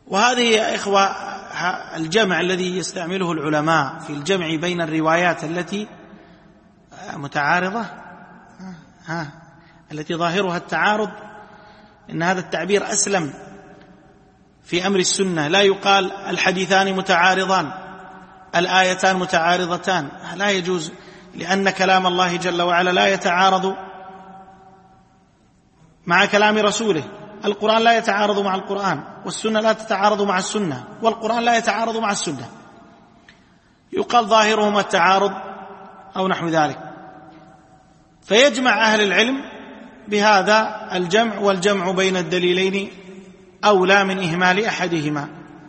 وهذه يا إخوة الجمع الذي يستعمله العلماء في الجمع بين الروايات التي متعارضة التي ظاهرها التعارض، إن هذا التعبير أسلم في أمر السنة. لا يقال الحديثان متعارضان، الآيتان متعارضتان، لا يجوز، لأن كلام الله جل وعلا لا يتعارض مع كلام رسوله. القرآن لا يتعارض مع القرآن، والسنة لا تتعارض مع السنة، والقرآن لا يتعارض مع السنة. يقال ظاهرهما التعارض أو نحو ذلك. فيجمع أهل العلم بهذا الجمع، والجمع بين الدليلين أولى من إهمال أحدهما.